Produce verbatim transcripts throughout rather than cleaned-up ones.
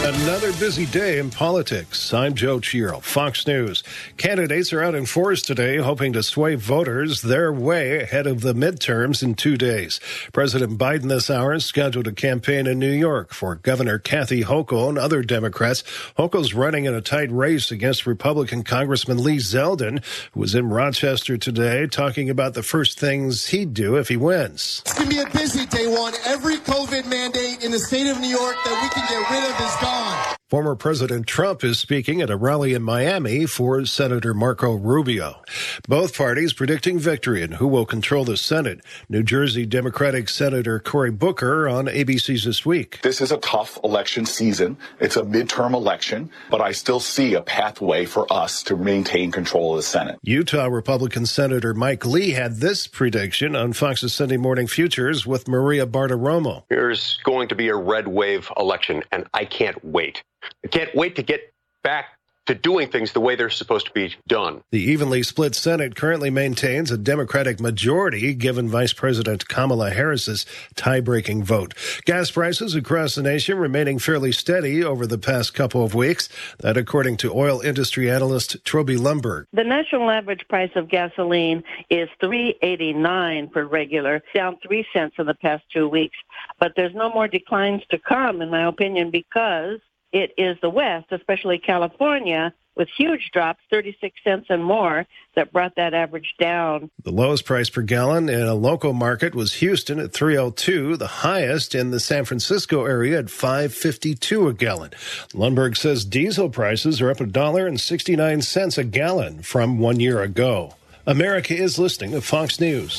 Another busy day in politics. I'm Joe Chiro, Fox News. Candidates are out in force today, hoping to sway voters their way ahead of the midterms in two days. President Biden this hour is scheduled to campaign in New York for Governor Kathy Hochul and other Democrats. Hochul's running in a tight race against Republican Congressman Lee Zeldin, who was in Rochester today talking about the first things he'd do if he wins. It's going to be a busy day one. Every COVID mandate in the state of New York that we can get rid of is gone. Former President Trump is speaking at a rally in Miami for Senator Marco Rubio. Both parties predicting victory in who will control the Senate. New Jersey Democratic Senator Cory Booker on A B C's This Week. This is a tough election season. It's a midterm election, but I still see a pathway for us to maintain control of the Senate. Utah Republican Senator Mike Lee had this prediction on Fox's Sunday Morning Futures with Maria Bartiromo. There's going to be a red wave election, and I can't wait. I can't wait to get back to doing things the way they're supposed to be done. The evenly split Senate currently maintains a Democratic majority given Vice President Kamala Harris's tie-breaking vote. Gas prices across the nation remaining fairly steady over the past couple of weeks. That according to oil industry analyst Troby Lumberg. The national average price of gasoline is three eighty-nine per regular, down three cents in the past two weeks. But there's no more declines to come, in my opinion, because it is the West, especially California, with huge drops, thirty-six cents and more, that brought that average down. The lowest price per gallon in a local market was Houston at three oh two, the highest in the San Francisco area at five fifty-two a gallon. Lundberg says diesel prices are up one dollar and sixty-nine cents a gallon from one year ago. America is listening to Fox News.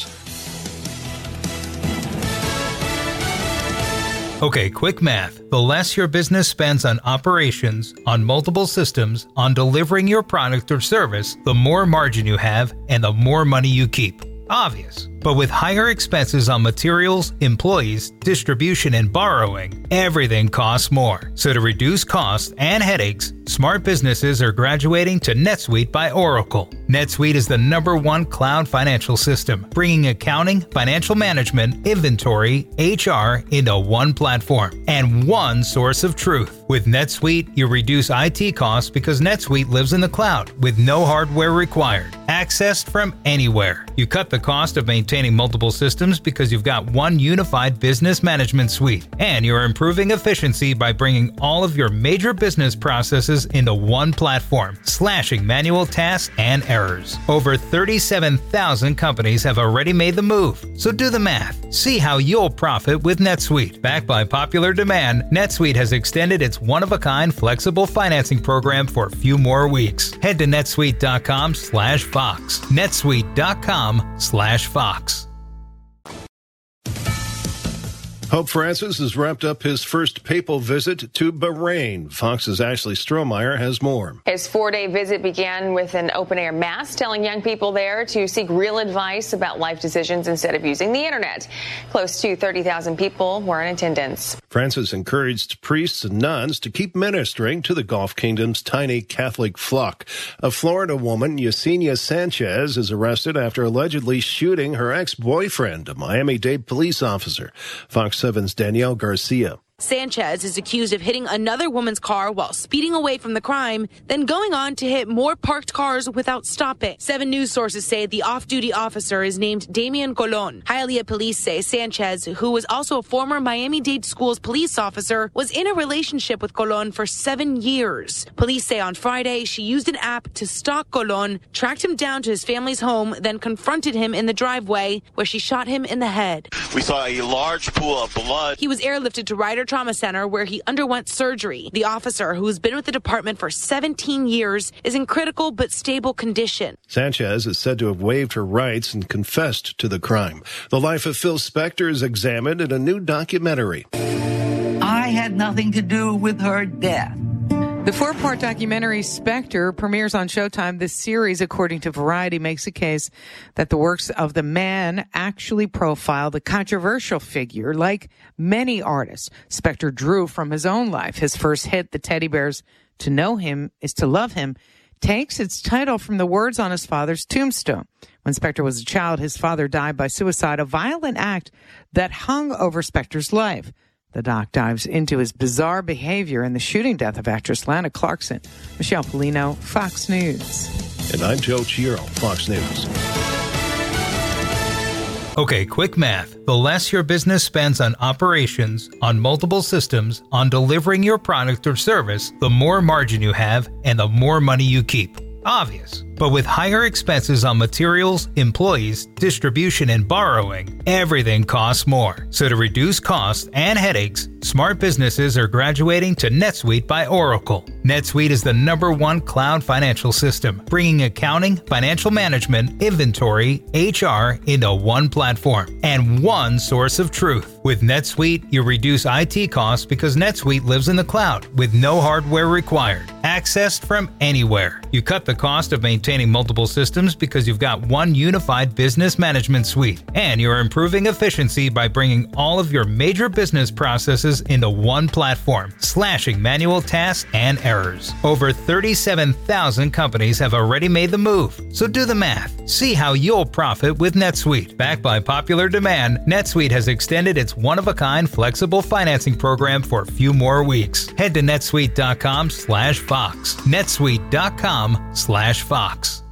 Okay, quick math. The less your business spends on operations, on multiple systems, on delivering your product or service, the more margin you have and the more money you keep. Obvious. But with higher expenses on materials, employees, distribution, and borrowing, everything costs more. So to reduce costs and headaches, smart businesses are graduating to NetSuite by Oracle. NetSuite is the number one cloud financial system, bringing accounting, financial management, inventory, H R into one platform and one source of truth. With NetSuite, you reduce I T costs because NetSuite lives in the cloud with no hardware required, accessed from anywhere. You cut the cost of maintaining multiple systems because you've got one unified business management suite, and you're improving efficiency by bringing all of your major business processes into one platform, slashing manual tasks and errors. Over thirty-seven thousand companies have already made the move, so do the math. See how you'll profit with NetSuite. Backed by popular demand, NetSuite has extended its one-of-a-kind flexible financing program for a few more weeks. Head to netsuite.com slash Fox. netsuite.com slash Fox. Pope Francis has wrapped up his first papal visit to Bahrain. Fox's Ashley Strohmeyer has more. His four-day visit began with an open-air mass, telling young people there to seek real advice about life decisions instead of using the internet. Close to thirty thousand people were in attendance. Francis encouraged priests and nuns to keep ministering to the Gulf Kingdom's tiny Catholic flock. A Florida woman, Yesenia Sanchez, is arrested after allegedly shooting her ex-boyfriend, a Miami-Dade police officer. Fox seven's Danielle Garcia. Sanchez is accused of hitting another woman's car while speeding away from the crime, then going on to hit more parked cars without stopping. Seven news sources say the off-duty officer is named Damian Colon. Hialeah police say Sanchez, who was also a former Miami-Dade Schools police officer, was in a relationship with Colon for seven years. Police say on Friday she used an app to stalk Colon, tracked him down to his family's home, then confronted him in the driveway where she shot him in the head. We saw a large pool of blood. He was airlifted to Ryder Trauma Center where he underwent surgery. The officer, who's been with the department for seventeen years, is in critical but stable condition. Sanchez is said to have waived her rights and confessed to the crime. The life of Phil Spector is examined in a new documentary. I had nothing to do with her death. The four-part documentary Spector premieres on Showtime. This series, according to Variety, makes a case that the works of the man actually profile the controversial figure. Like many artists, Spector drew from his own life. His first hit, The Teddy Bears, To Know Him is to Love Him, takes its title from the words on his father's tombstone. When Spector was a child, his father died by suicide, a violent act that hung over Spector's life. The doc dives into his bizarre behavior and the shooting death of actress Lana Clarkson. Michelle Polino, Fox News. And I'm Joe Chiro, Fox News. Okay, quick math. The less your business spends on operations, on multiple systems, on delivering your product or service, the more margin you have and the more money you keep. Obvious. But with higher expenses on materials, employees, distribution, and borrowing, everything costs more. So to reduce costs and headaches, smart businesses are graduating to NetSuite by Oracle. NetSuite is the number one cloud financial system, bringing accounting, financial management, inventory, H R into one platform and one source of truth. With NetSuite, you reduce I T costs because NetSuite lives in the cloud with no hardware required, accessed from anywhere. You cut the cost of maintaining multiple systems because you've got one unified business management suite, and you're improving efficiency by bringing all of your major business processes into one platform, slashing manual tasks and errors. Over thirty-seven thousand companies have already made the move, so do the math. See how you'll profit with NetSuite. Backed by popular demand, NetSuite has extended its one-of-a-kind flexible financing program for a few more weeks. Head to netsuite dot com slash Fox. netsuite dot com slash Fox.